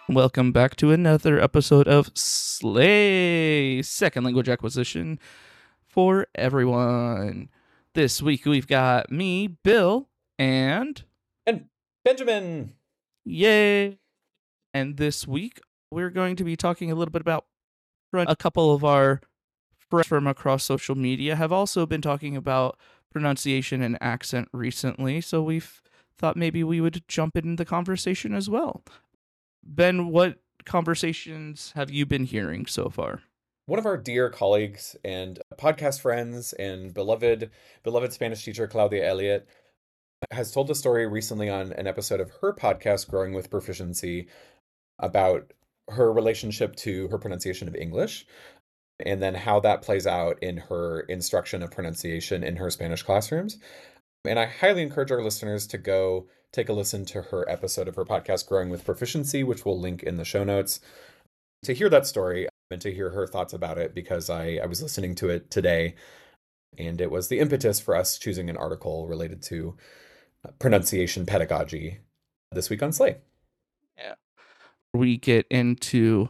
Welcome back to another episode of Slay, second language acquisition for everyone. This week we've got me, Bill, and Benjamin. yay! And this week we're going to be talking a little bit about a couple of our friends from across social media have also been talking about pronunciation and accent recently, so we've thought maybe we would jump in the conversation as well. Ben, what conversations have you been hearing so far? One of our dear colleagues and podcast friends and beloved Spanish teacher, Claudia Elliott, has told a story recently on an episode of her podcast, Growing with Proficiency, about her relationship to her pronunciation of English and then how that plays out in her instruction of pronunciation in her Spanish classrooms. And I highly encourage our listeners to go take a listen to her episode of her podcast, Growing with Proficiency, which we'll link in the show notes, to hear that story and to hear her thoughts about it, because I was listening to it today, and it was the impetus for us choosing an article related to pronunciation pedagogy this week on Slay. Yeah. We get into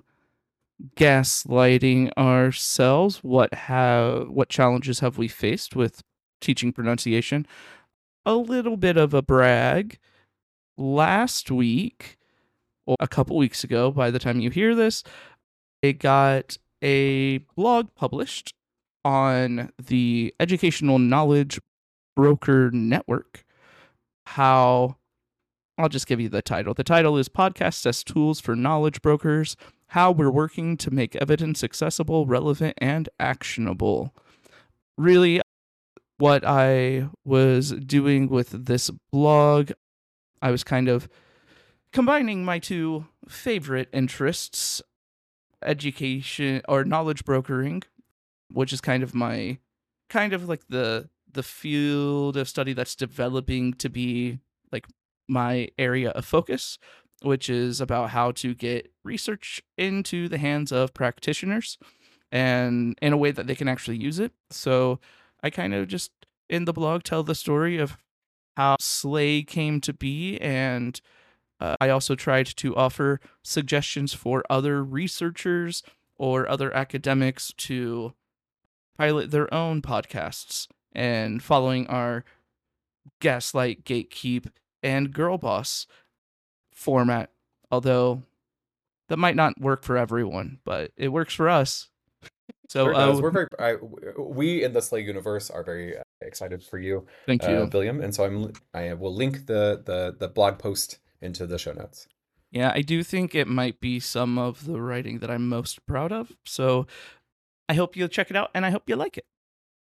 gaslighting ourselves. What challenges have we faced with teaching pronunciation? A little bit of a brag. Last week, or a couple weeks ago, by the time you hear this, I got a blog published on the Educational Knowledge Broker Network. I'll just give you the title. The title is Podcasts as Tools for Knowledge Brokers, How We're Working to Make Evidence Accessible, Relevant, and Actionable. Really, what I was doing with this blog, I was kind of combining my two favorite interests, education or knowledge brokering, which is kind of like the field of study that's developing to be like my area of focus, which is about how to get research into the hands of practitioners and in a way that they can actually use it. So I kind of just in the blog tell the story of how Slay came to be, and I also tried to offer suggestions for other researchers or other academics to pilot their own podcasts and following our Gaslight, Gatekeep, and Girl Boss format. Although that might not work for everyone, but it works for us. So Sure does. We in the Slay universe are very excited for you, thank you. William, and so I will link the blog post into the show notes. Yeah, I do think it might be some of the writing that I'm most proud of. So I hope you'll check it out, and I hope you like it.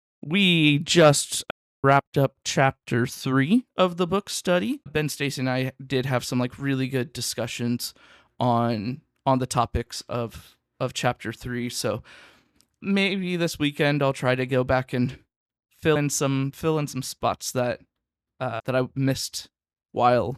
We just wrapped up chapter 3 of the book study. Ben Stacy and I did have some like really good discussions on the topics of chapter 3. So maybe this weekend I'll try to go back and fill in some spots that I missed while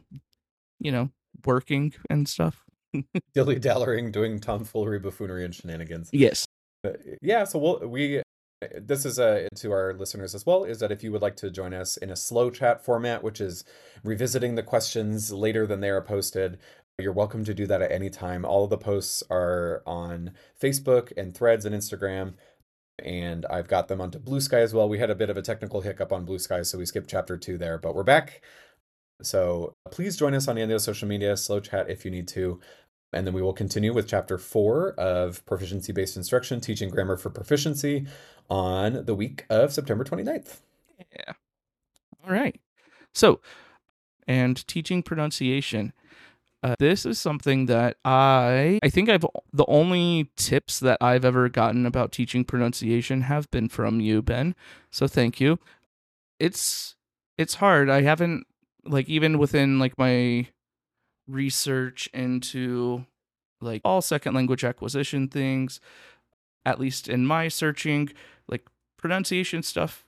working and stuff. Dilly-dallering, doing tomfoolery, buffoonery, and shenanigans. Yes. Yeah, so this is to our listeners as well, is that if you would like to join us in a slow chat format, which is revisiting the questions later than they are posted, you're welcome to do that at any time. All of the posts are on Facebook and Threads and Instagram, and I've got them onto Blue Sky as well. We had a bit of a technical hiccup on Blue Sky, so we skipped chapter 2 there, but we're back. So please join us on any of those social media, slow chat if you need to. And then we will continue with chapter 4 of Proficiency-Based Instruction, Teaching Grammar for Proficiency on the week of September 29th. Yeah. All right. So, and teaching pronunciation. This is something that I think the only tips that I've ever gotten about teaching pronunciation have been from you, Ben. So thank you. It's hard. I haven't, like, even within like my research into like all second language acquisition things, at least in my searching, like pronunciation stuff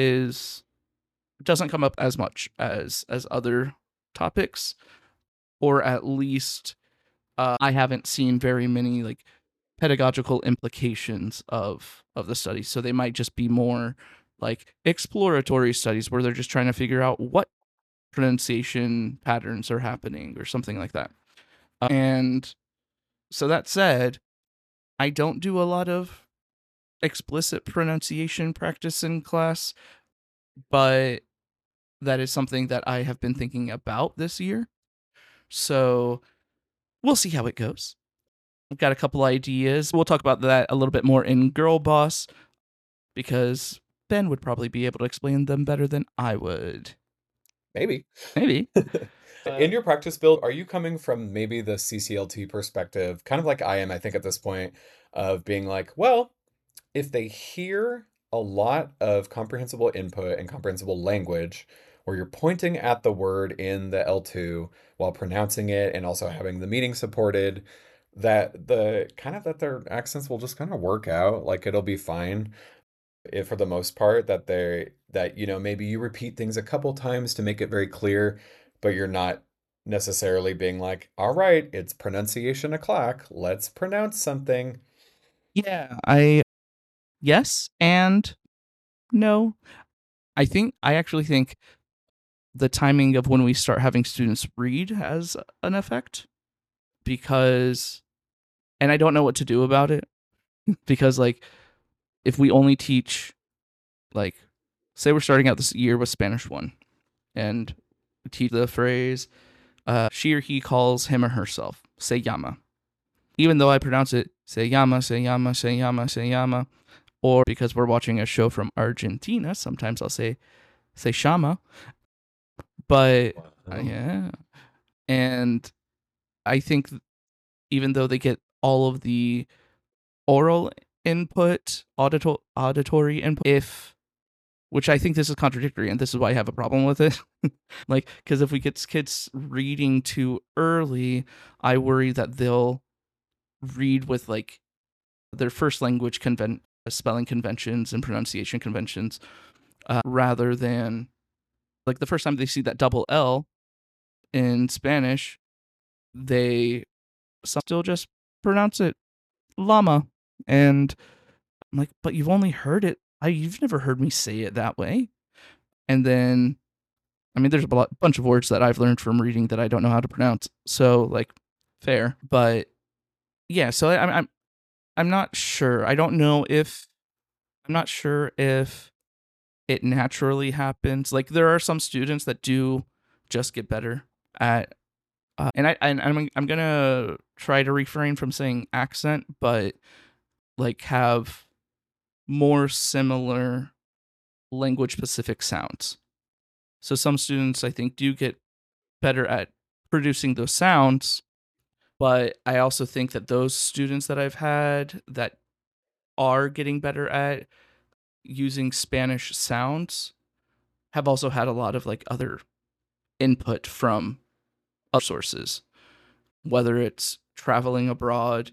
doesn't come up as much as other topics, or at least I haven't seen very many like pedagogical implications of the study. So they might just be more like exploratory studies where they're just trying to figure out what pronunciation patterns are happening or something like that. And So that said, I don't do a lot of explicit pronunciation practice in class, but that is something that I have been thinking about this year. So we'll see how it goes. I've got a couple ideas. We'll talk about that a little bit more in Girl Boss because Ben would probably be able to explain them better than I would. Maybe. Maybe. In your practice build, are you coming from maybe the CCLT perspective, kind of like I am, I think, at this point, of being like, well, if they hear a lot of comprehensible input and comprehensible language, where you're pointing at the word in the L2 while pronouncing it and also having the meaning supported, that their accents will just kind of work out, like it'll be fine if for the most part that maybe you repeat things a couple times to make it very clear, but you're not necessarily being like, all right, it's pronunciation o'clock, let's pronounce something. Yeah, yes and no. I actually think the timing of when we start having students read has an effect because, and I don't know what to do about it because, like, if we only teach, like, say we're starting out this year with Spanish 1 and we teach the phrase, she or he calls him or herself, se llama. Even though I pronounce it se llama, se llama, se llama, se llama, or because we're watching a show from Argentina, sometimes I'll say se llama. But Wow. yeah. And I think even though they get all of the oral input, auditory input, which I think this is contradictory, and this is why I have a problem with it. Like, because if we get kids reading too early, I worry that they'll read with like their first language spelling conventions and pronunciation conventions, rather than like the first time they see that double L in Spanish, they still just pronounce it llama. And I'm like, but you've only heard it. You've never heard me say it that way. And then, I mean, there's a bunch of words that I've learned from reading that I don't know how to pronounce. So, like, fair. But yeah, so I'm not sure. I'm not sure if it naturally happens. Like, there are some students that do just get better at, I'm gonna try to refrain from saying accent, but like have more similar language specific sounds. So some students I think do get better at producing those sounds, but I also think that those students that I've had that are getting better at using Spanish sounds have also had a lot of like other input from other sources, whether it's traveling abroad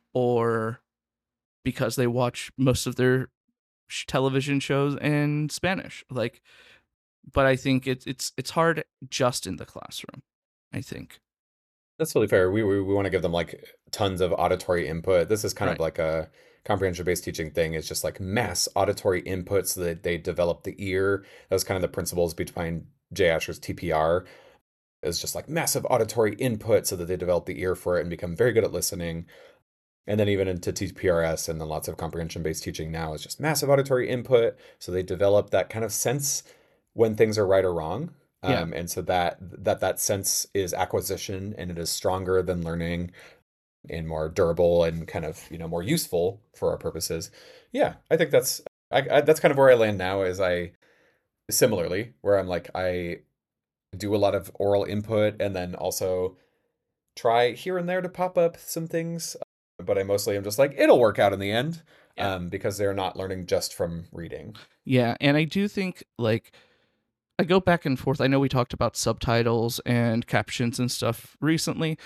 or because they watch most of their television shows in Spanish. Like, but I think it's hard just in the classroom, I think. That's totally fair. We want to give them like tons of auditory input. This is kind of Right. like a comprehension-based teaching thing. It's just like mass auditory input so that they develop the ear. That was kind of the principles behind Jay Asher's TPR. Is just like massive auditory input so that they develop the ear for it and become very good at listening. And then even into TPRS and then lots of comprehension-based teaching now is just massive auditory input. So they develop that kind of sense when things are right or wrong. Yeah. And so that sense is acquisition and it is stronger than learning and more durable and kind of, more useful for our purposes. Yeah, I think that's kind of where I land now is I similarly where I'm like I do a lot of oral input and then also try here and there to pop up some things, but I mostly am just like, it'll work out in the end, Yeah. because they're not learning just from reading. Yeah. And I do think like I go back and forth. I know we talked about subtitles and captions and stuff recently,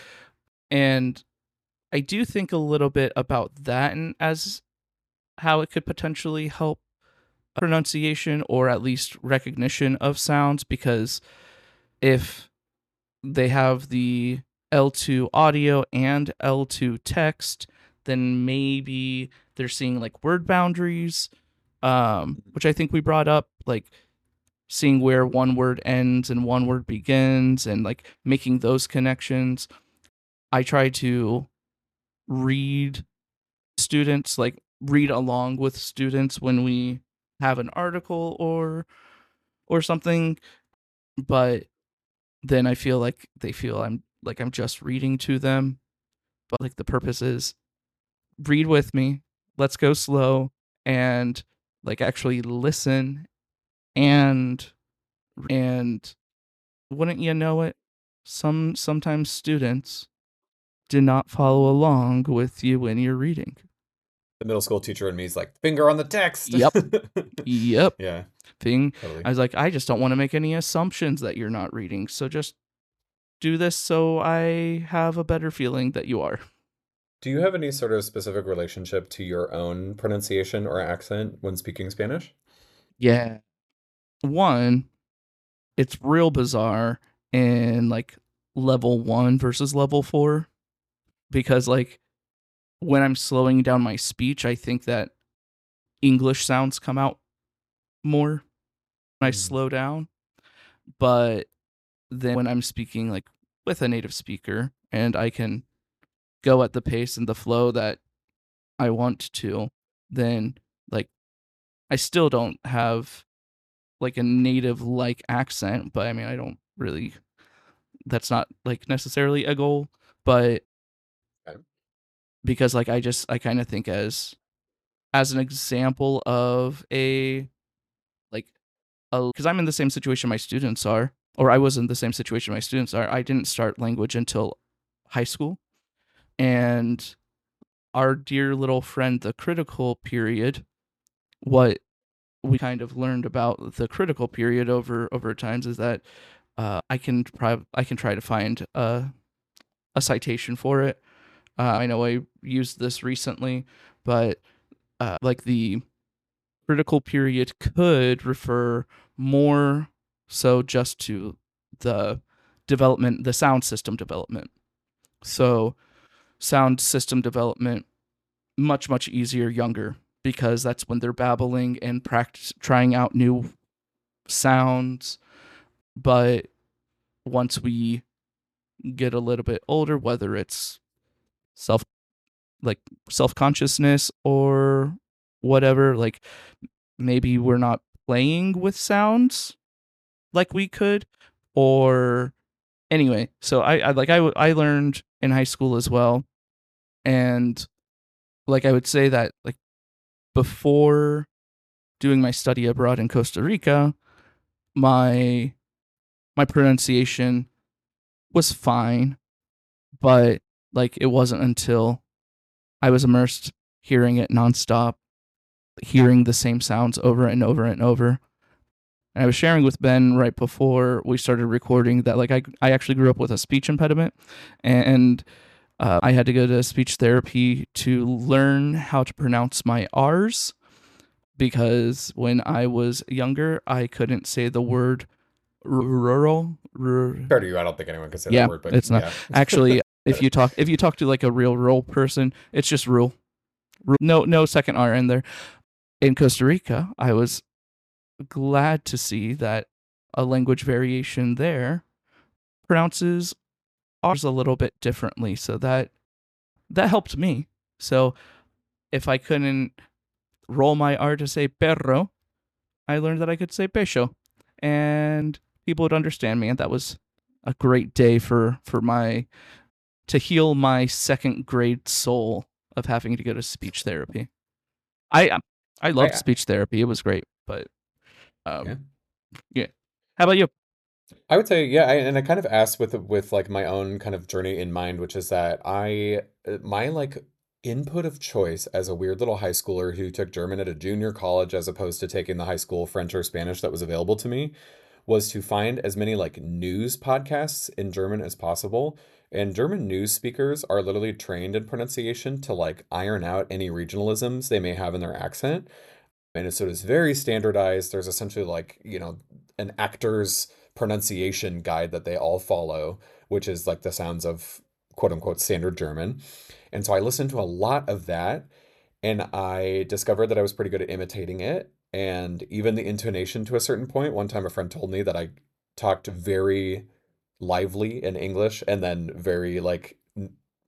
and I do think a little bit about that and as how it could potentially help pronunciation or at least recognition of sounds because if they have the L2 audio and L2 text, then maybe they're seeing like word boundaries, which I think we brought up, like seeing where one word ends and one word begins and like making those connections. I try to read students, like read along with students when we have an article or something, but then I feel like they feel I'm just reading to them. But like the purpose is read with me, let's go slow and like actually listen and and wouldn't you know it, sometimes students do not follow along with you when you're reading. The middle school teacher in me is like, finger on the text. Yep. Yep. Yeah, Thing. totally. I was like, I just don't want to make any assumptions that you're not reading. So just do this so I have a better feeling that you are. Do you have any sort of specific relationship to your own pronunciation or accent when speaking Spanish? Yeah. One, it's real bizarre in like level 1 versus level 4 because like when I'm slowing down my speech, I think that English sounds come out more when I Mm. slow down. But then when I'm speaking like with a native speaker and I can go at the pace and the flow that I want to, then like I still don't have like a native like accent, but I mean I don't really, that's not like necessarily a goal, but Okay. because like I kind of think as an example of a like because I'm in the same situation my students are, or I was in the same situation my students are. I didn't start language until high school, and our dear little friend, the critical period, what we kind of learned about the critical period over times is that I can try to find a citation for it. I know I used this recently, but like the critical period could refer more so just to the development, the sound system development. So sound system development much easier younger because that's when they're babbling and practice trying out new sounds. But once we get a little bit older, whether it's self like self consciousness or whatever, like maybe we're not playing with sounds like we could, or anyway. So I learned in high school as well, and like I would say that like before doing my study abroad in Costa Rica, my my pronunciation was fine, but like it wasn't until I was immersed hearing it nonstop, hearing the same sounds over and over and over. And I was sharing with Ben right before we started recording that like I actually grew up with a speech impediment, and I had to go to speech therapy to learn how to pronounce my R's because when I was younger, I couldn't say the word rural. Fair to you. I don't think anyone can say that Yeah, word, but it's not yeah. actually. If you talk to like a rural person, it's just rural. No second R in there. In Costa Rica, I was glad to see that a language variation there pronounces R's a little bit differently, so that helped me. So if I couldn't roll my R to say perro, I learned that I could say pecho, and people would understand me, and that was a great day for my to heal my second grade soul of having to go to speech therapy. I I loved I speech therapy; it was great, but yeah. yeah. How about you? I would say, yeah, and I kind of asked with like my own kind of journey in mind, which is that my like input of choice as a weird little high schooler who took German at a junior college as opposed to taking the high school French or Spanish that was available to me was to find as many like news podcasts in German as possible. And German news speakers are literally trained in pronunciation to like iron out any regionalisms they may have in their accent. And so it's very standardized. There's essentially like, an actor's pronunciation guide that they all follow, which is like the sounds of quote unquote standard German. And so I listened to a lot of that and I discovered that I was pretty good at imitating it and even the intonation to a certain point. One time a friend told me that I talked very lively in English and then very like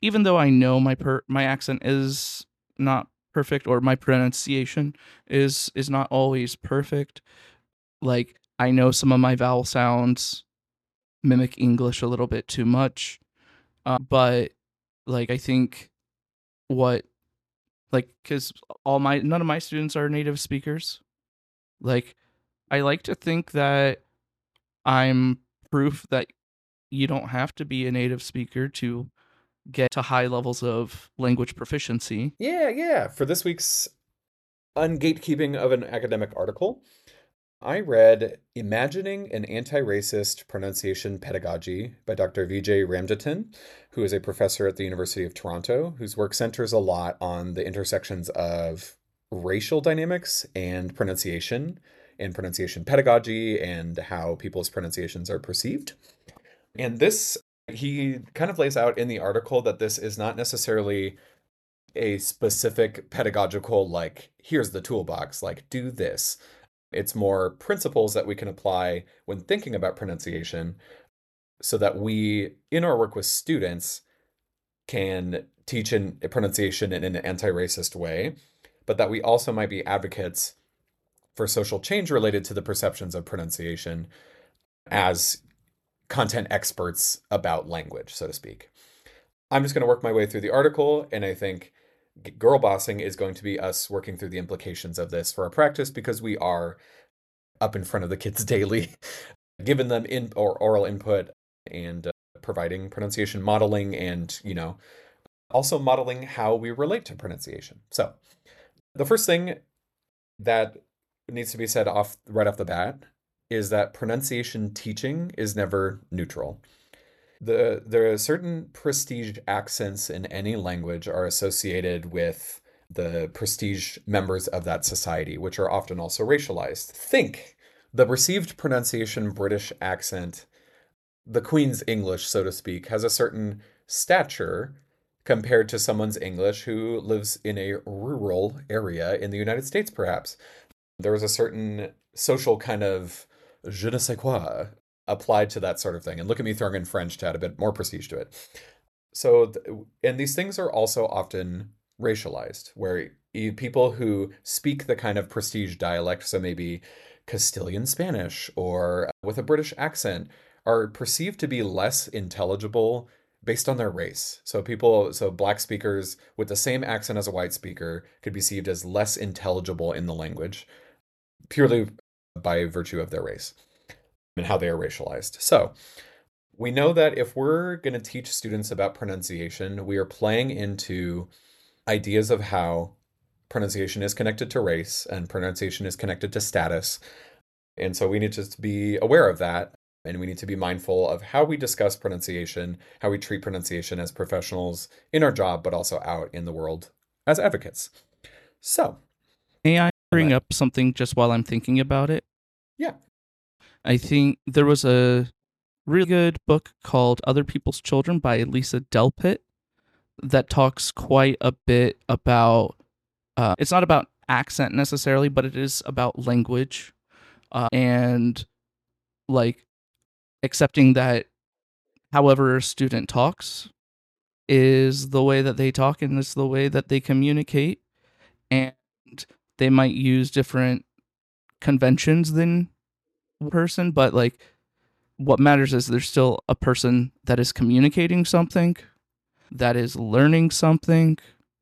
even though I know my accent is not perfect, or my pronunciation is not always perfect, like I know some of my vowel sounds mimic English a little bit too much. But like I think what like cuz all my none of my students are native speakers. Like I like to think that I'm proof that you don't have to be a native speaker to get to high levels of language proficiency. Yeah. For this week's ungatekeeping of an academic article, I read Imagining an Anti-Racist Pronunciation Pedagogy by Dr. Vijay Ramjatan, who is a professor at the University of Toronto, whose work centers a lot on the intersections of racial dynamics and pronunciation pedagogy, and how people's pronunciations are perceived. And this, he kind of lays out in the article that this is not necessarily a specific pedagogical, like, here's the toolbox, like, do this. It's more principles that we can apply when thinking about pronunciation, so that we, in our work with students, can teach in pronunciation in an anti-racist way, but that we also might be advocates for social change related to the perceptions of pronunciation as content experts about language, so to speak. I'm just going to work my way through the article, and I think girl bossing is going to be us working through the implications of this for our practice, because we are up in front of the kids daily, giving them oral input, and providing pronunciation modeling, and also modeling how we relate to pronunciation. So the first thing that needs to be said right off the bat is that pronunciation teaching is never neutral. There are certain prestige accents in any language are associated with the prestige members of that society, which are often also racialized. Think the received pronunciation British accent, the Queen's English, so to speak, has a certain stature compared to someone's English who lives in a rural area in the United States, perhaps. There is a certain social kind of je ne sais quoi applied to that sort of thing. And look at me throwing in French to add a bit more prestige to it. So, and these things are also often racialized, where people who speak the kind of prestige dialect, so maybe Castilian Spanish or with a British accent, are perceived to be less intelligible based on their race. So black speakers with the same accent as a white speaker could be perceived as less intelligible in the language, purely by virtue of their race and how they are racialized. So we know that if we're going to teach students about pronunciation, we are playing into ideas of how pronunciation is connected to race and pronunciation is connected to status. And so we need to be aware of that. And we need to be mindful of how we discuss pronunciation, how we treat pronunciation as professionals in our job, but also out in the world as advocates. So, may I bring up something just while I'm thinking about it? Yeah. I think there was a really good book called Other People's Children by Lisa Delpit that talks quite a bit about, it's not about accent necessarily, but it is about language, and like accepting that however a student talks is the way that they talk and it's the way that they communicate, and they might use different conventions than one person, but like what matters is there's still a person that is communicating something, that is learning something,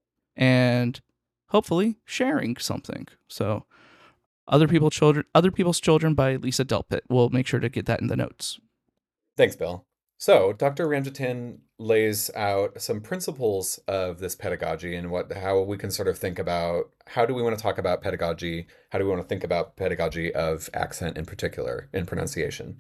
and hopefully sharing something. So Other People's Children by Lisa Delpit. We'll make sure to get that in the notes. Thanks, Bill. So Dr. Ramjatan lays out some principles of this pedagogy and how we can sort of think about how do we want to talk about pedagogy, how do we want to think about pedagogy of accent in particular in pronunciation.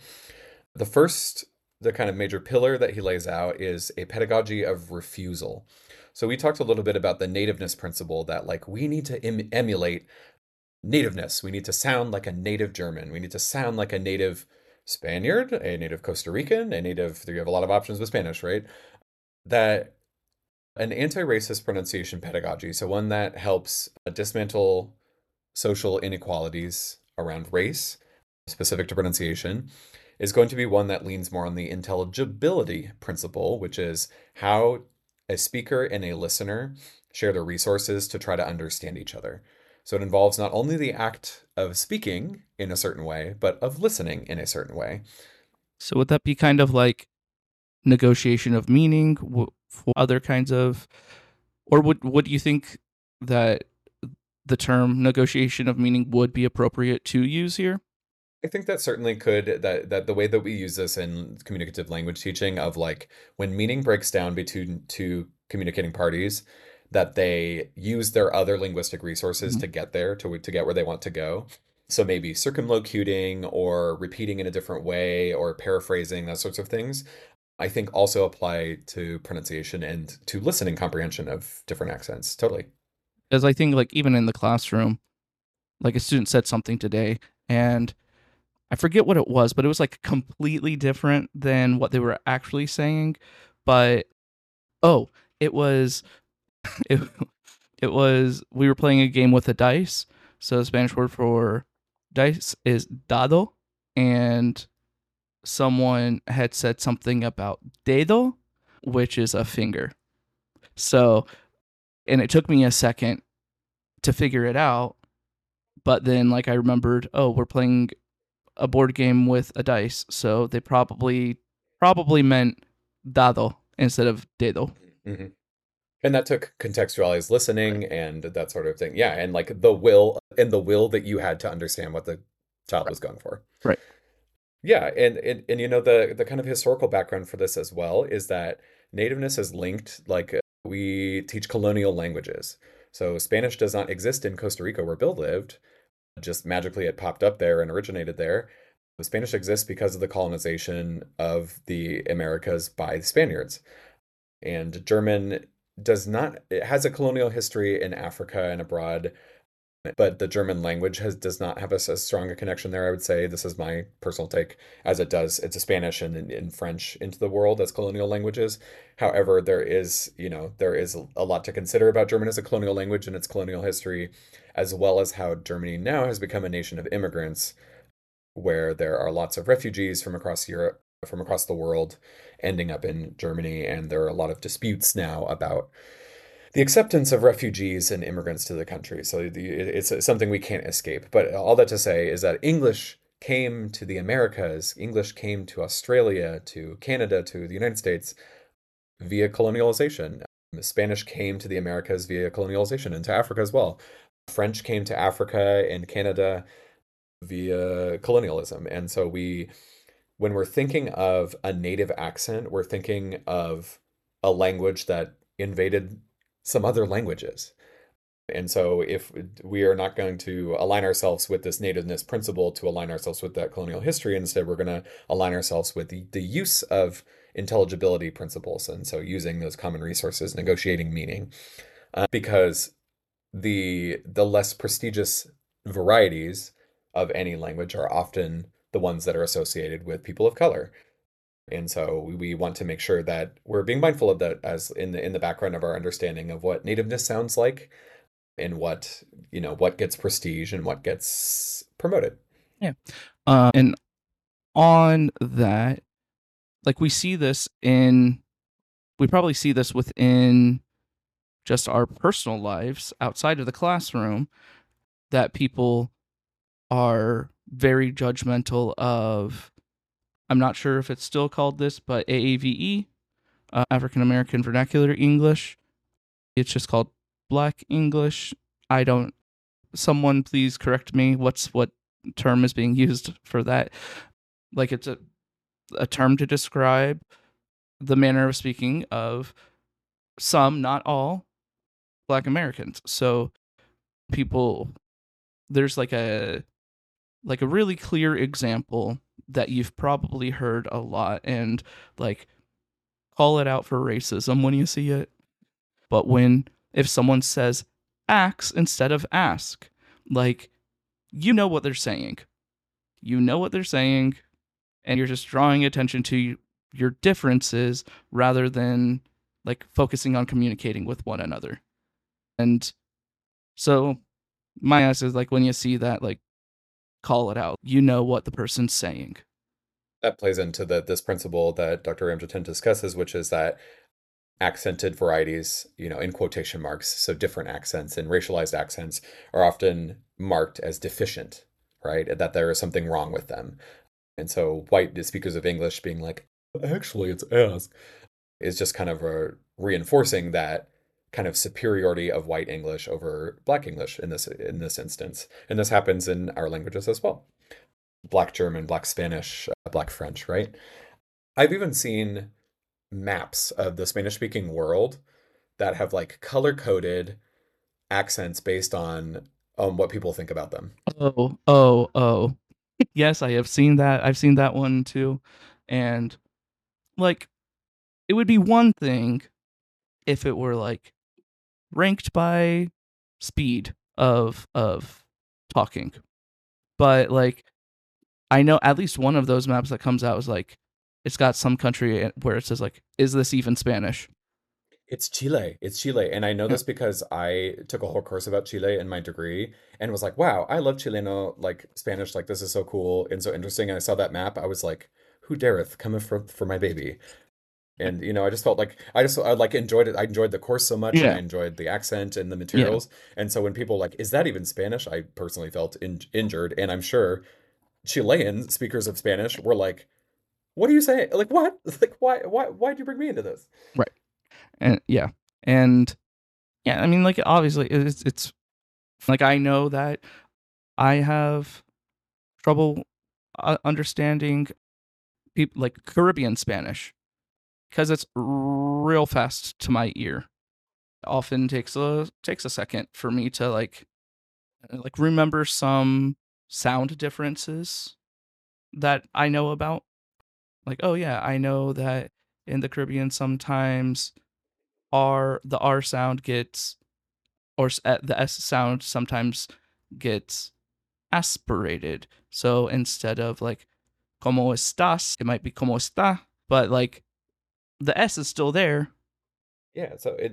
The kind of major pillar that he lays out is a pedagogy of refusal. So we talked a little bit about the nativeness principle, that like we need to emulate nativeness. We need to sound like a native German. We need to sound like a native Spaniard, a native Costa Rican, you have a lot of options with Spanish, right? That an anti-racist pronunciation pedagogy, so one that helps dismantle social inequalities around race, specific to pronunciation, is going to be one that leans more on the intelligibility principle, which is how a speaker and a listener share the resources to try to understand each other. So it involves not only the act of speaking in a certain way, but of listening in a certain way. So would that be kind of like negotiation of meaning for other kinds of, or would you think that the term negotiation of meaning would be appropriate to use here? I think that certainly could that the way that we use this in communicative language teaching of like when meaning breaks down between two communicating parties, that they use their other linguistic resources Mhm. to get there to get where they want to go. So maybe circumlocuting or repeating in a different way or paraphrasing, that sorts of things, I think also apply to pronunciation and to listening comprehension of different accents. Totally. Because I think like even in the classroom, like a student said something today, and I forget what it was, but it was like completely different than what they were actually saying. But oh, it was it, it was we were playing a game with a dice. So the Spanish word for dice is dado, and someone had said something about dedo, which is a finger. So, and it took me a second to figure it out, but then like I remembered, oh, we're playing a board game with a dice, so they probably meant dado instead of dedo. Hmm. And that took contextualized Right. listening and that sort of thing. Yeah, and like the will that you had to understand what the child Right. was going for. Right. Yeah, and you know the kind of historical background for this as well is that nativeness is linked like we teach colonial languages. So Spanish does not exist in Costa Rica where Bill lived, just magically it popped up there and originated there. The Spanish exists because of the colonization of the Americas by the Spaniards. And German does not, it has a colonial history in Africa and abroad, but the German language does not have as strong a connection there, I would say. This is my personal take, as it does it's a Spanish and French into the world as colonial languages. However, there is a lot to consider about German as a colonial language and its colonial history, as well as how Germany now has become a nation of immigrants, where there are lots of refugees from across Europe, from across the world, ending up in Germany, and there are a lot of disputes now about the acceptance of refugees and immigrants to the country. So it's something we can't escape. But all that to say is that English came to the Americas, English came to Australia, to Canada, to the United States via colonialization. Spanish came to the Americas via colonialization and to Africa as well. French came to Africa and Canada via colonialism. And so when we're thinking of a native accent, we're thinking of a language that invaded some other languages. And so if we are not going to align ourselves with this nativeness principle to align ourselves with that colonial history, instead we're going to align ourselves with the use of intelligibility principles. And so using those common resources, negotiating meaning, because the less prestigious varieties of any language are often the ones that are associated with people of color. And so we want to make sure that we're being mindful of that as in the background of our understanding of what nativeness sounds like and what gets prestige and what gets promoted. Yeah. And on that, like we probably see this within just our personal lives outside of the classroom, that people are very judgmental of, I'm not sure if it's still called this, but AAVE, African American Vernacular English. It's just called Black English. I don't, someone please correct me. What term is being used for that? Like it's a term to describe the manner of speaking of some, not all, Black Americans. So people, there's like a really clear example that you've probably heard a lot, and like call it out for racism when you see it. But when if someone says ax instead of ask, like you know what they're saying. You know what they're saying, and you're just drawing attention to your differences rather than like focusing on communicating with one another. And so my ask is like when you see that, like call it out. You know what the person's saying. That plays into this principle that Dr. Ramjatin discusses, which is that accented varieties, in quotation marks, so different accents and racialized accents are often marked as deficient, right? That there is something wrong with them. And so white speakers of English being like, actually, it's ask, is just kind of reinforcing that kind of superiority of white English over Black English in this instance. And this happens in our languages as well. Black German, Black Spanish, Black French, right? I've even seen maps of the Spanish speaking world that have like color coded accents based on what people think about them. Oh. Yes, I have seen that. I've seen that one too. And like it would be one thing if it were like ranked by speed of talking. But like I know at least one of those maps that comes out is like it's got some country where it says like, is this even Spanish? It's Chile. It's Chile. And I know Yeah. this because I took a whole course about Chile in my degree and was like, wow, I love Chileno, like Spanish, like this is so cool and so interesting. And I saw that map. I was like, who dareth cometh for my baby? And I just felt like I like enjoyed it. I enjoyed the course so much and I Yeah. enjoyed the accent and the Yeah. materials. And so when people like, is that even Spanish? I personally felt injured. And I'm sure Chilean speakers of Spanish were like, what are you saying? Like what? Like why'd you bring me into this? Right. And yeah. And yeah, I mean like obviously it's like I know that I have trouble understanding people like Caribbean Spanish because it's real fast to my ear. It often takes a second for me to like remember some sound differences that I know about. Like, oh yeah, I know that in the Caribbean sometimes the R sound gets the S sound sometimes gets aspirated. So instead of like como estás, it might be como está, but like the S is still there. Yeah,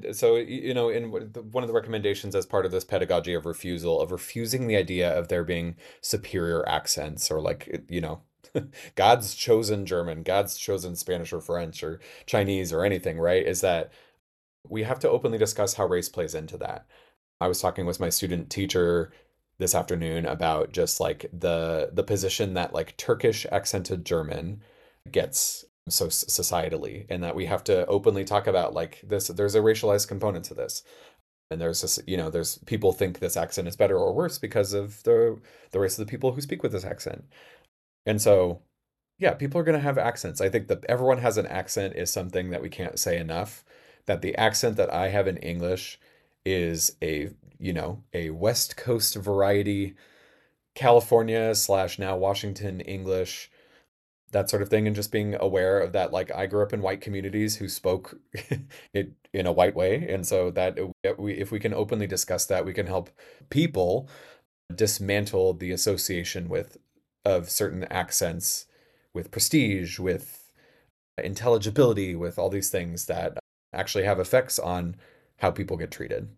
in one of the recommendations as part of this pedagogy of refusal, of refusing the idea of there being superior accents or like, God's chosen German, God's chosen Spanish or French or Chinese or anything, right? Is that we have to openly discuss how race plays into that. I was talking with my student teacher this afternoon about just like the position that like Turkish accented German gets so societally, and that we have to openly talk about like this. There's a racialized component to this, and there's this, there's people think this accent is better or worse because of the race of the people who speak with this accent. And so, yeah, people are going to have accents. I think that everyone has an accent is something that we can't say enough. That the accent that I have in English is a West Coast variety, California slash now Washington English, that sort of thing, and just being aware of that. Like I grew up in white communities who spoke it in a white way, and so that if we can openly discuss that, we can help people dismantle the association of certain accents with prestige, with intelligibility, with all these things that actually have effects on how people get treated.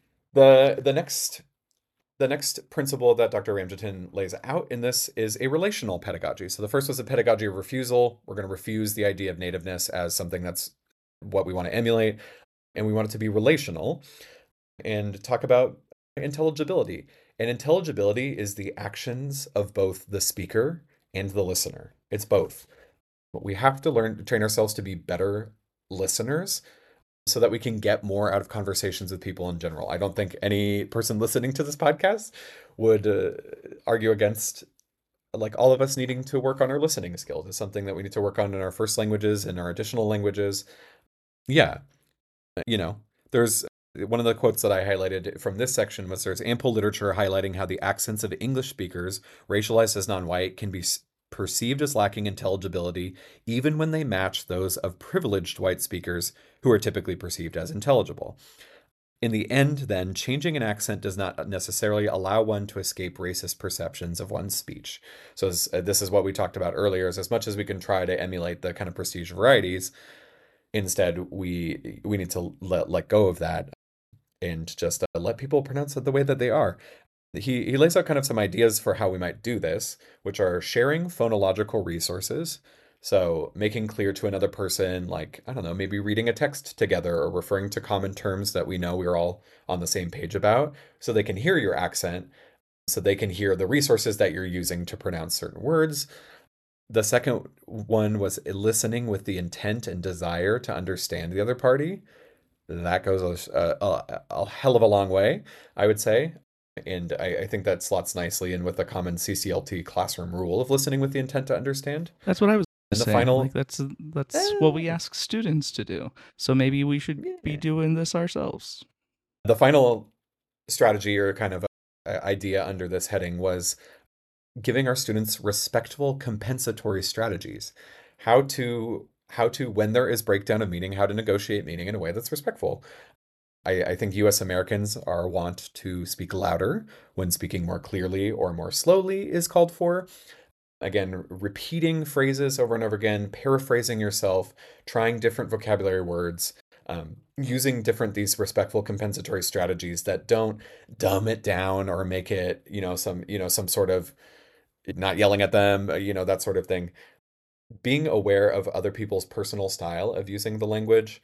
The next principle that Dr. Ramjatin lays out in this is a relational pedagogy. So the first was a pedagogy of refusal. We're going to refuse the idea of nativeness as something that's what we want to emulate, and we want it to be relational and talk about intelligibility. And intelligibility is the actions of both the speaker and the listener. It's both. We have to train ourselves to be better listeners so that we can get more out of conversations with people in general. I don't think any person listening to this podcast would argue against like all of us needing to work on our listening skills. It's something that we need to work on in our first languages and our additional languages. Yeah, there's one of the quotes that I highlighted from this section was there's ample literature highlighting how the accents of English speakers, racialized as non-white, can be perceived as lacking intelligibility even when they match those of privileged white speakers who are typically perceived as intelligible. In the end, then, changing an accent does not necessarily allow one to escape racist perceptions of one's speech. So this is what we talked about earlier, is as much as we can try to emulate the kind of prestige varieties, instead we need to let go of that and just let people pronounce it the way that they are. He lays out kind of some ideas for how we might do this, which are sharing phonological resources. So making clear to another person, like, I don't know, maybe reading a text together or referring to common terms that we know we're all on the same page about, so they can hear your accent, so they can hear the resources that you're using to pronounce certain words. The second one was listening with the intent and desire to understand the other party. That goes a hell of a long way, I would say. And I think that slots nicely in with the common CCLT classroom rule of listening with the intent to understand. That's what I was And the saying. Like final, that's what we eh, ask students to do. So maybe we should be yeah. doing this ourselves. The final strategy or kind of idea under this heading was giving our students respectful compensatory strategies. How to when there is breakdown of meaning, how to negotiate meaning in a way that's respectful. I think US Americans are wont to speak louder when speaking more clearly or more slowly is called for. Again, repeating phrases over and over again, paraphrasing yourself, trying different vocabulary words, using different these respectful compensatory strategies that don't dumb it down or make it, some sort of not yelling at them, that sort of thing. Being aware of other people's personal style of using the language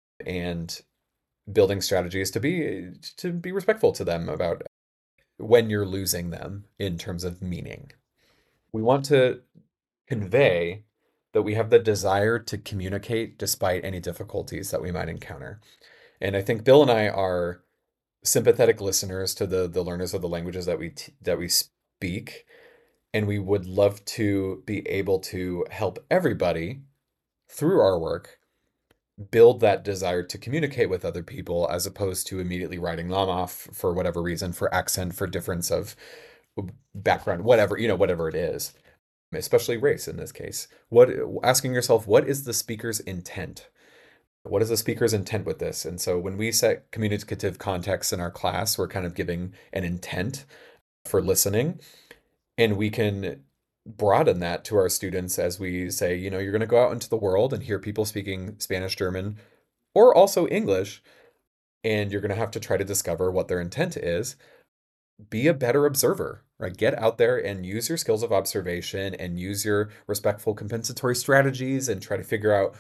and building strategies to be respectful to them about when you're losing them in terms of meaning. We want to convey that we have the desire to communicate despite any difficulties that we might encounter. And I think Bill and I are sympathetic listeners to the learners of the languages that we speak, and we would love to be able to help everybody through our work build that desire to communicate with other people as opposed to immediately writing them off for whatever reason, for accent, for difference of background, whatever it is, especially race in this case. Asking yourself, what is the speaker's intent? What is the speaker's intent with this? And so when we set communicative context in our class, we're kind of giving an intent for listening, and we can broaden that to our students as we say, you're going to go out into the world and hear people speaking Spanish, German, or also English, and you're going to have to try to discover what their intent is. Be a better observer, right? Get out there and use your skills of observation and use your respectful compensatory strategies and try to figure out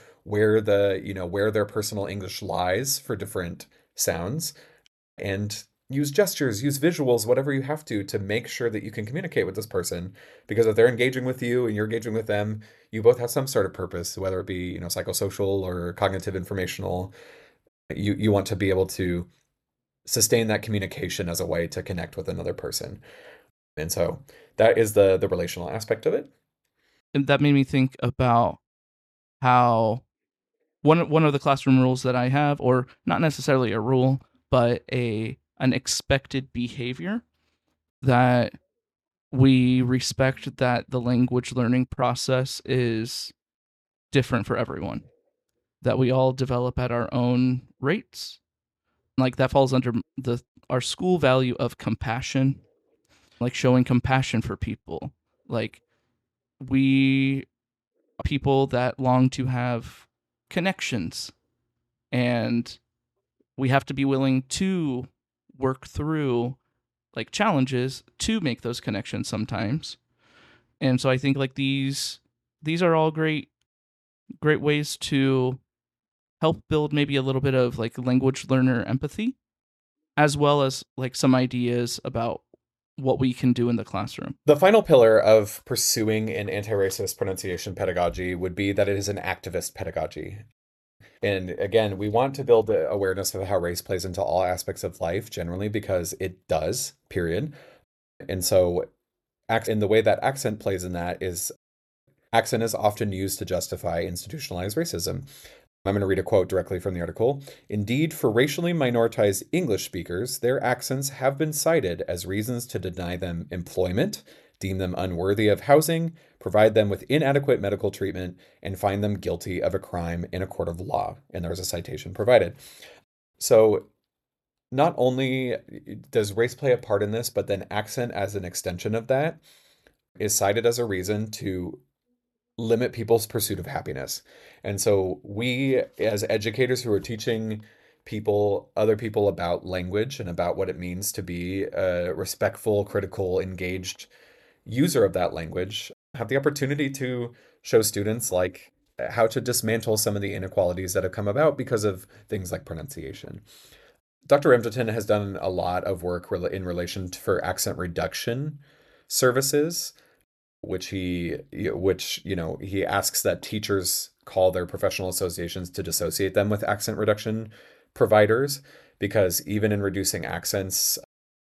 where their personal English lies for different sounds, and use gestures, use visuals, whatever you have to make sure that you can communicate with this person. Because if they're engaging with you and you're engaging with them, you both have some sort of purpose, whether it be, psychosocial or cognitive informational. You want to be able to sustain that communication as a way to connect with another person. And so that is the relational aspect of it. And that made me think about how one of the classroom rules that I have, or not necessarily a rule, but an expected behavior, that we respect that the language learning process is different for everyone, that we all develop at our own rates. Like that falls under our school value of compassion, like showing compassion for people. Like we people that long to have connections, and we have to be willing to work through like challenges to make those connections sometimes. And so I think like these are all great ways to help build maybe a little bit of like language learner empathy, as well as like some ideas about what we can do in the classroom. The final pillar of pursuing an anti-racist pronunciation pedagogy would be that it is an activist pedagogy. And again, we want to build awareness of how race plays into all aspects of life generally, because it does, period. And so in the way that accent plays in that is accent is often used to justify institutionalized racism. I'm going to read a quote directly from the article. Indeed, for racially minoritized English speakers, their accents have been cited as reasons to deny them employment, deem them unworthy of housing, provide them with inadequate medical treatment, and find them guilty of a crime in a court of law. And there's a citation provided. So not only does race play a part in this, but then accent as an extension of that is cited as a reason to limit people's pursuit of happiness. And so we, as educators who are teaching other people about language and about what it means to be a respectful, critical, engaged user of that language, have the opportunity to show students like how to dismantle some of the inequalities that have come about because of things like pronunciation. Dr. Ramjotin has done a lot of work in relation for accent reduction services, which he asks that teachers call their professional associations to dissociate them with accent reduction providers, because even in reducing accents,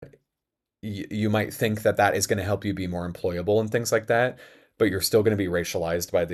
you might think that that is going to help you be more employable and things like that, but you're still going to be racialized by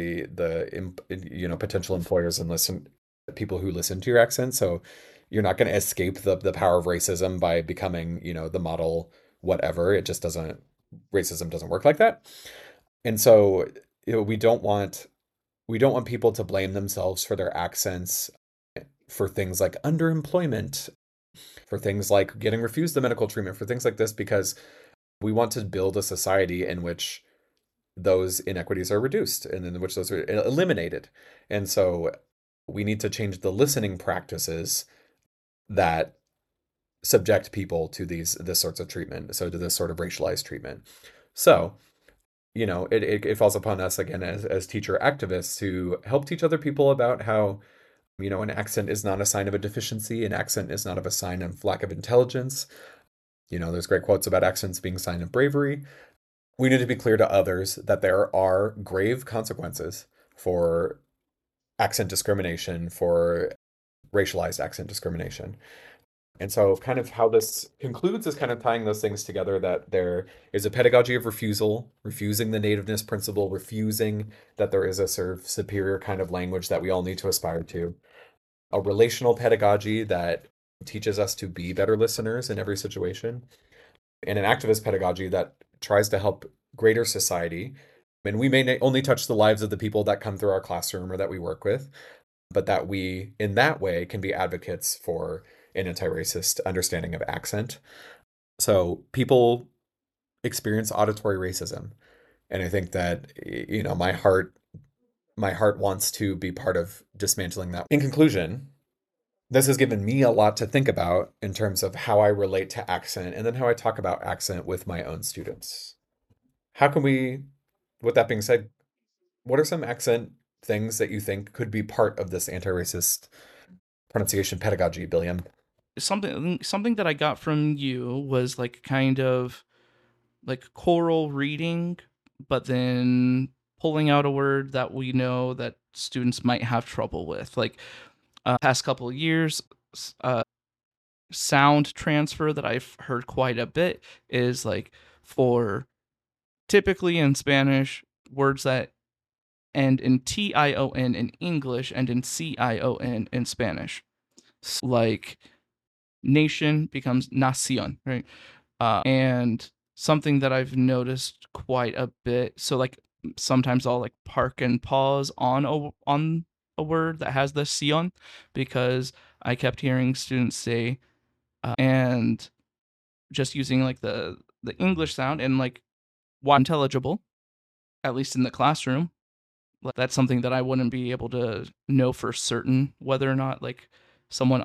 the potential employers and people who listen to your accent. So you're not going to escape the power of racism by becoming, the model whatever. It just doesn't Racism doesn't work like that. And so, we don't want people to blame themselves for their accents for things like underemployment, for things like getting refused the medical treatment, for things like this, because we want to build a society in which those inequities are reduced and in which those are eliminated. And so we need to change the listening practices that subject people to this sorts of treatment, so to this sort of racialized treatment. So, it falls upon us again as teacher activists to help teach other people about how, an accent is not a sign of a deficiency. An accent is not of a sign of lack of intelligence. There's great quotes about accents being a sign of bravery. We need to be clear to others that there are grave consequences for accent discrimination, for racialized accent discrimination. And so, kind of how this concludes is kind of tying those things together, that there is a pedagogy of refusal, refusing the nativeness principle, refusing that there is a sort of superior kind of language that we all need to aspire to, a relational pedagogy that teaches us to be better listeners in every situation, and an activist pedagogy that tries to help greater society. And we may only touch the lives of the people that come through our classroom or that we work with, but that we, in that way, can be advocates for an anti-racist understanding of accent. So people experience auditory racism, and I think that my heart wants to be part of dismantling that. In conclusion, this has given me a lot to think about in terms of how I relate to accent and then how I talk about accent with my own students. How can we, with that being said, what are some accent things that you think could be part of this anti-racist pronunciation pedagogy, Billiam? Something that I got from you was like kind of like choral reading, but then pulling out a word that we know that students might have trouble with. Like past couple of years, sound transfer that I've heard quite a bit is like for typically in Spanish, words that end in tion in English and in cion in Spanish. Like nation becomes nacion, right? And something that I've noticed quite a bit. So like sometimes I'll like park and pause on a word that has the sion, because I kept hearing students say and just using like the English sound and like why intelligible, at least in the classroom. That's something that I wouldn't be able to know for certain whether or not like someone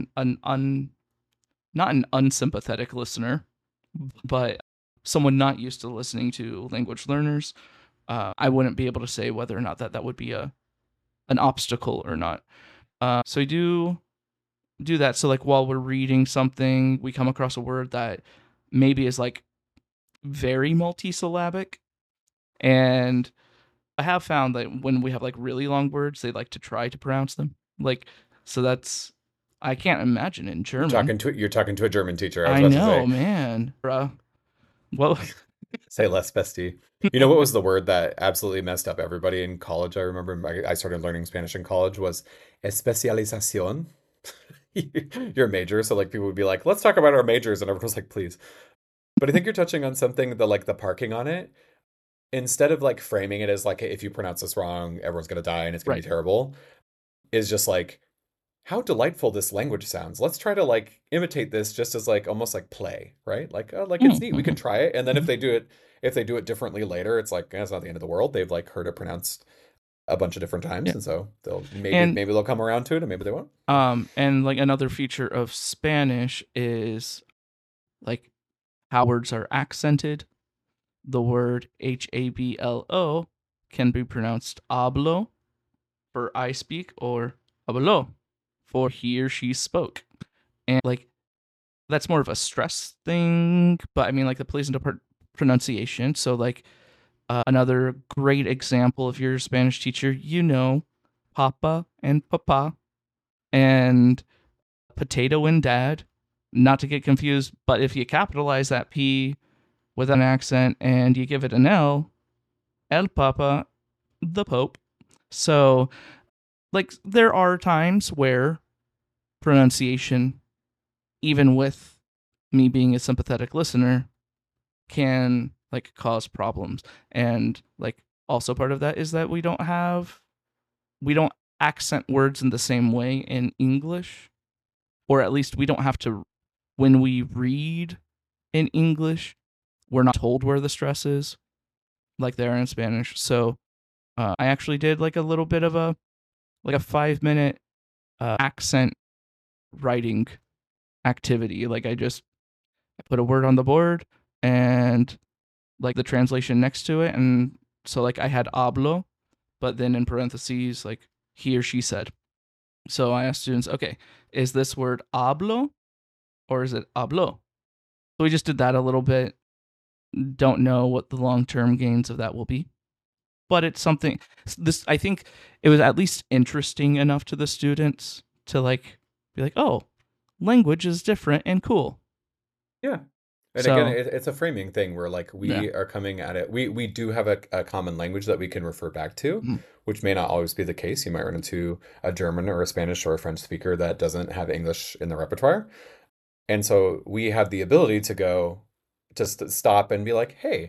not an unsympathetic listener, but someone not used to listening to language learners. I wouldn't be able to say whether or not that would be an obstacle or not. So I do that. So like while we're reading something, we come across a word that maybe is like very multisyllabic, and I have found that when we have like really long words, they like to try to pronounce them. Like, so that's, I can't imagine in German. You're talking to a German teacher. I was I about to know, say, man. Well, say less, bestie. You know what was the word that absolutely messed up everybody in college? I remember I started learning Spanish in college was especialización. Your major, so like people would be like, "Let's talk about our majors," and everyone was like, "Please." But I think you're touching on something, the parking on it. Instead of like framing it as like, if you pronounce this wrong, everyone's gonna die and it's gonna right. be terrible, is just like how delightful this language sounds. Let's try to like imitate this just as like almost like play, right? Like it's neat. We can Mm-hmm. try it. And then if Mm-hmm. they do it differently later, it's like it's not the end of the world. They've like heard it pronounced a bunch of different times, Yeah. and so they'll maybe And maybe they'll come around to it and maybe they won't. and like another feature of Spanish is like how words are accented. the word hablo can be pronounced hablo for I speak, or habló for he or she spoke. And like that's more of a stress thing, but I mean like that plays into pronunciation. So like another great example, if you're a Spanish teacher, papa and papa and potato and dad, not to get confused, but if you capitalize that P with an accent and you give it an L, El Papa, the Pope. So, like, there are times where pronunciation, even with me being a sympathetic listener, can like cause problems. And like also part of that is that we don't accent words in the same way in English, or at least we don't have to when we read in English, we're not told where the stress is like they are in Spanish. So I actually did like a little bit of a 5-minute accent writing activity. Like I put a word on the board and like the translation next to it, and so like I had hablo, but then in parentheses like he or she said. So I asked students, okay, is this word hablo or is it hablo? So we just did that a little bit. Don't know what the long-term gains of that will be, but it's something. This I think it was at least interesting enough to the students to like be like, oh, language is different and cool. Yeah. And again, So it's a framing thing where like yeah. we are coming at it. We do have a common language that we can refer back to, Mhm. which may not always be the case. You might run into a German or a Spanish or a French speaker that doesn't have English in the repertoire. And so we have the ability to go just stop and be like, hey,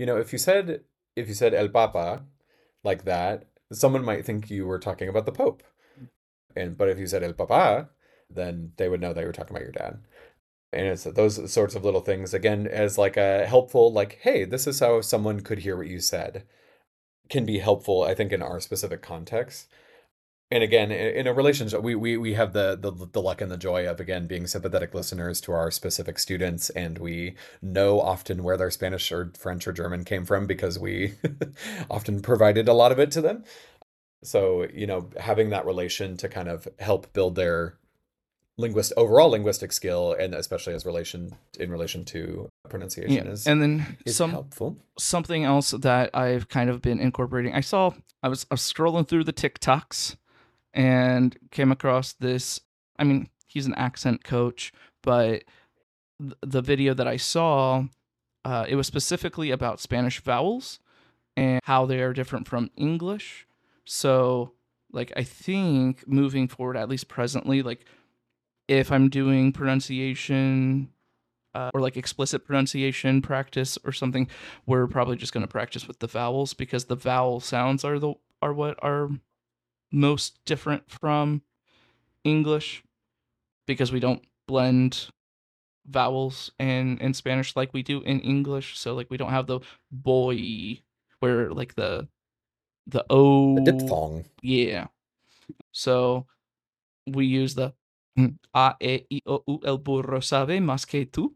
if you said El Papa like that, someone might think you were talking about the Pope. But if you said El Papa, then they would know that you were talking about your dad. And it's those sorts of little things, again, as like a helpful, like, hey, this is how someone could hear what you said, can be helpful, I think, in our specific context. And again, in a relationship, we have the luck and the joy of, again, being sympathetic listeners to our specific students, and we know often where their Spanish or French or German came from because we often provided a lot of it to them. So, having that relation to kind of help build their overall linguistic skill, and especially in relation to Yeah. pronunciation, is And then helpful. something else that I've kind of been incorporating. I was scrolling through the TikToks and came across this. I mean, he's an accent coach, but the video that I saw, it was specifically about Spanish vowels and how they are different from English. So, like, I think moving forward, at least presently, like, if I'm doing pronunciation or like explicit pronunciation practice or something, we're probably just going to practice with the vowels because the vowel sounds are what are most different from English because we don't blend vowels in Spanish like we do in English. So like we don't have the boy where like the A O, diphthong. yeah. So we use the a e I o u el burro sabe más que tú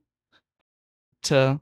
to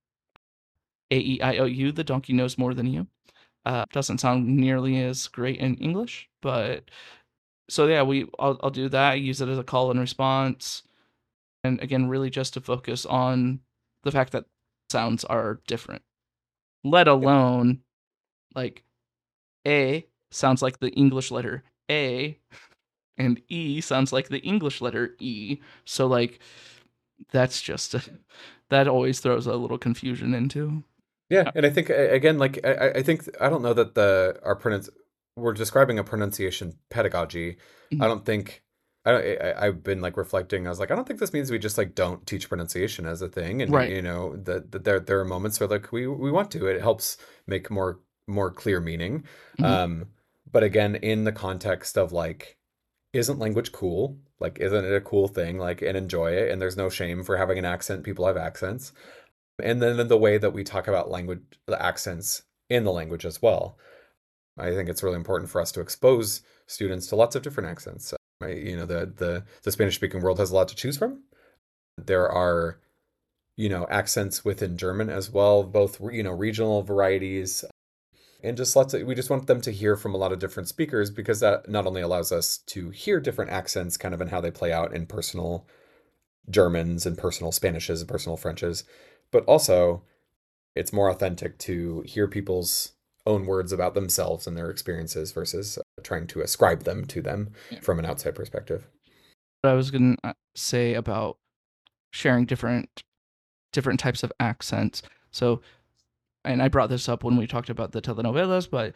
a e I o u the donkey knows more than you. Doesn't sound nearly as great in English, but so yeah, I'll do that. I use it as a call and response, and again, really just to focus on the fact that sounds are different. Let alone like A sounds like the English letter A, and E sounds like the English letter E. So like that's just that always throws a little confusion into. Yeah, and I think again, like I think I don't know that the our pronounce we're describing a pronunciation pedagogy. I don't think I don't. I've been like reflecting. I was like, I don't think this means we just like don't teach pronunciation as a thing, and Right. that there are moments where like we want to. It helps make more clear meaning. Mhm. Um, but again, in the context of like, isn't language cool? Like, isn't it a cool thing? Like, and enjoy it. And there's no shame for having an accent. People have accents. And then in the way that we talk about language, the accents in the language as well. I think it's really important for us to expose students to lots of different accents. Right? The Spanish speaking world has a lot to choose from. There are accents within German as well, both, regional varieties. And we just want them to hear from a lot of different speakers because that not only allows us to hear different accents kind of and how they play out in personal Germans and personal Spanishes and personal Frenches, but also it's more authentic to hear people's own words about themselves and their experiences versus trying to ascribe them to them Yeah. from an outside perspective. What I was going to say about sharing different types of accents. So, and I brought this up when we talked about the telenovelas, but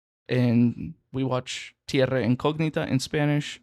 we watch Tierra Incognita in Spanish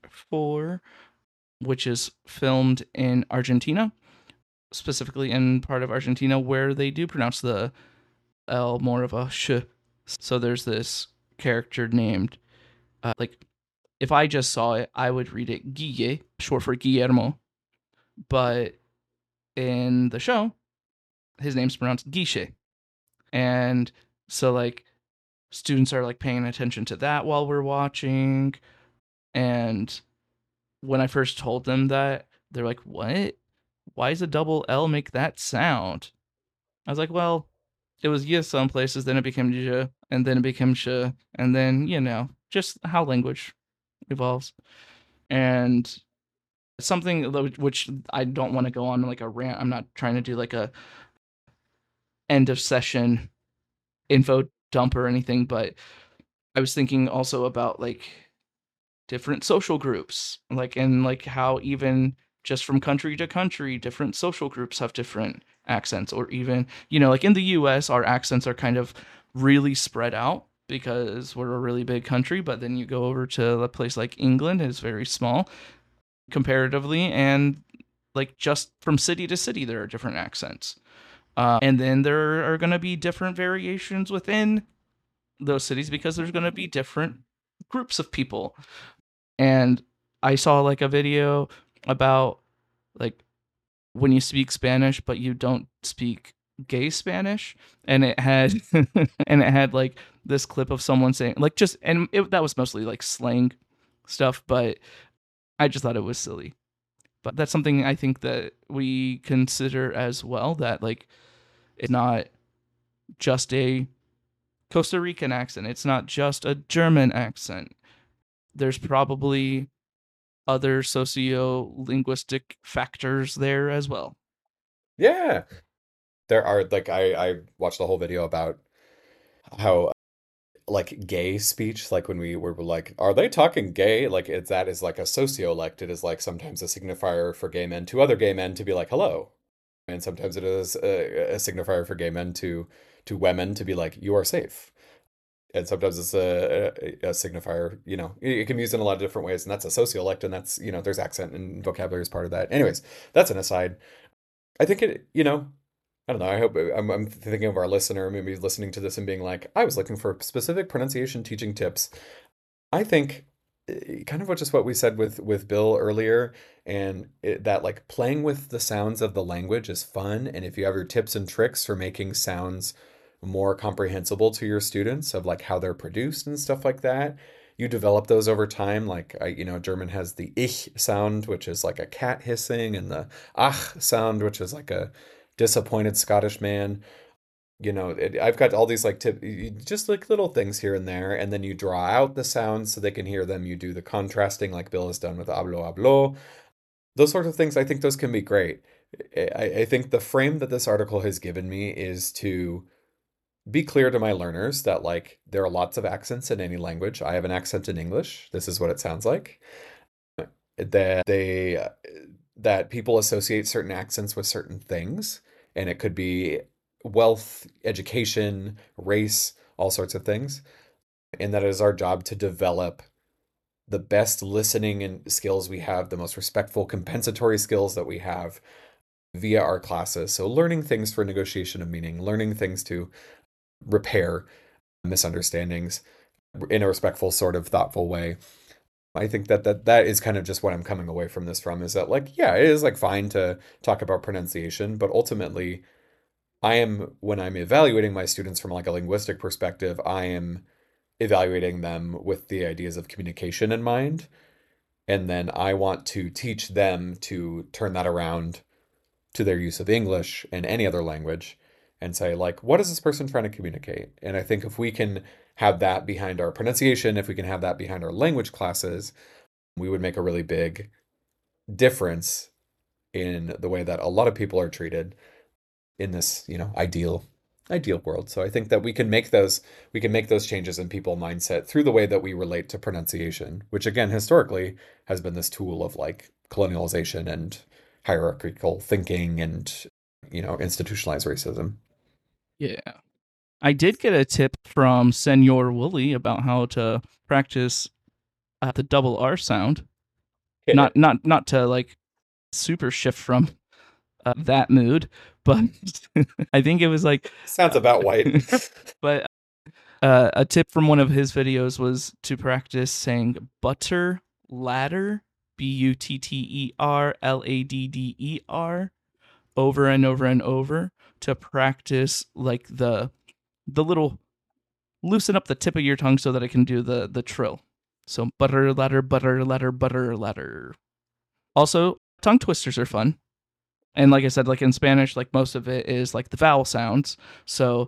which is filmed in Argentina, specifically in part of Argentina where they do pronounce the L more of a sh. So there's this character named, like, if I just saw it, I would read it Guille, short for Guillermo. But in the show, his name's pronounced Guiche. And so, like, students are, like, paying attention to that while we're watching. And when I first told them that, they're like, what? Why does a double L make that sound? I was like, well, it was yes some places, then it became j, and then it became sh, and then, just how language evolves. And something which I don't want to go on like a rant. I'm not trying to do like a end of session info dump or anything, but I was thinking also about like different social groups, like, and like how even just from country to country, different social groups have different accents, or even, like in the US, our accents are kind of really spread out because we're a really big country, but then you go over to a place like England, it's very small comparatively, and like just from city to city, there are different accents. And then there are going to be different variations within those cities because there's going to be different groups of people. And I saw like a video about like when you speak Spanish but you don't speak gay Spanish, and it had and it had like this clip of someone saying like just, and that was mostly like slang stuff, but I just thought it was silly. But that's something I think that we consider as well, that like it's not just a Costa Rican accent, it's not just a German accent. There's probably other socio-linguistic factors there as well. Yeah. There are like I watched the whole video about how like gay speech, like when we were like, are they talking gay? Like that is like a sociolect. It is like sometimes a signifier for gay men to other gay men to be like hello, and sometimes it is a signifier for gay men to women to be like you are safe. And sometimes it's a signifier, it can be used in a lot of different ways, and that's a sociolect, and that's, there's accent and vocabulary as part of that. Anyways, that's an aside. I think I don't know. I hope I'm thinking of our listener maybe listening to this and being like, I was looking for specific pronunciation teaching tips. I think kind of just what we said with Bill earlier, and that like playing with the sounds of the language is fun. And if you have your tips and tricks for making sounds more comprehensible to your students of like how they're produced and stuff like that, you develop those over time. Like German has the ich sound, which is like a cat hissing, and the ach sound, which is like a disappointed Scottish man. I've got all these like just like little things here and there, and then you draw out the sounds so they can hear them. You do the contrasting like Bill has done with hablo hablo. Those sorts of things, I think those can be great. I think the frame that this article has given me is to be clear to my learners that like there are lots of accents in any language. I have an accent in English. This is what it sounds like. That people associate certain accents with certain things, and it could be wealth, education, race, all sorts of things. And that it is our job to develop the best listening and skills we have, the most respectful compensatory skills that we have via our classes. So learning things for negotiation of meaning, learning things to repair misunderstandings in a respectful, sort of thoughtful way. I think that is kind of just what I'm coming away from this from, is that like, yeah, it is like fine to talk about pronunciation, but ultimately when I'm evaluating my students from like a linguistic perspective, I am evaluating them with the ideas of communication in mind. And then I want to teach them to turn that around to their use of English and any other language and say, like, what is this person trying to communicate? And I think if we can have that behind our pronunciation, if we can have that behind our language classes, we would make a really big difference in the way that a lot of people are treated in this, ideal world. So I think that we can make those changes in people mindset through the way that we relate to pronunciation, which again historically has been this tool of like colonialization and hierarchical thinking and institutionalized racism. Yeah. I did get a tip from Senor Wooly about how to practice the double R sound. Hit Not it. not not to like super shift from that mood, but I think it was like Sounds about white. but a tip from one of his videos was to practice saying butter ladder, butterladder, over and over and over to practice like the little loosen up the tip of your tongue so that it can do the trill. So butter ladder, butter ladder, butter ladder. Also, tongue twisters are fun. And like I said, like in Spanish, like most of it is like the vowel sounds. So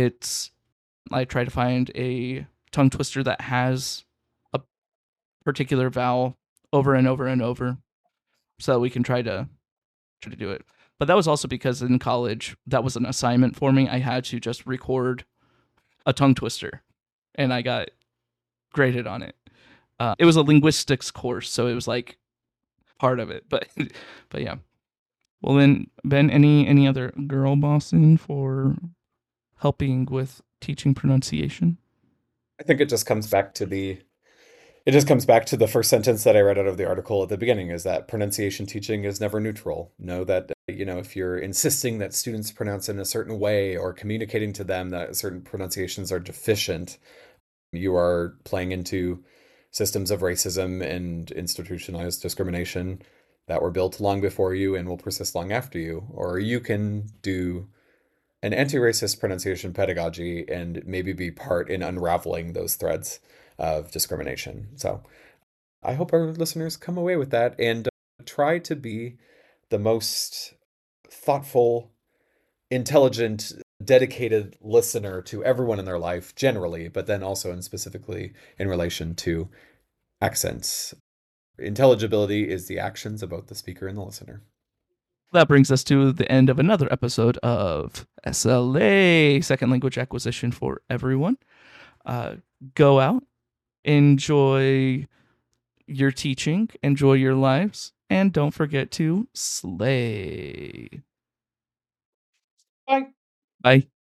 I try to find a tongue twister that has a particular vowel over and over and over so that we can try to do it. But that was also because in college, that was an assignment for me. I had to just record a tongue twister and I got graded on it. It was a linguistics course, so it was like part of it. But but yeah. Well then, Ben, any other girl bossing for helping with teaching pronunciation? I think it just comes back to the first sentence that I read out of the article at the beginning is that pronunciation teaching is never neutral. Know that, if you're insisting that students pronounce in a certain way or communicating to them that certain pronunciations are deficient, you are playing into systems of racism and institutionalized discrimination that were built long before you and will persist long after you. Or you can do an anti-racist pronunciation pedagogy and maybe be part in unraveling those threads of discrimination. So I hope our listeners come away with that and try to be the most thoughtful, intelligent, dedicated listener to everyone in their life generally, but then also and specifically in relation to accents. Intelligibility is the actions of both the speaker and the listener. That brings us to the end of another episode of SLA, Second Language Acquisition for Everyone. Go out, enjoy your teaching, enjoy your lives, and don't forget to slay. Bye. Bye.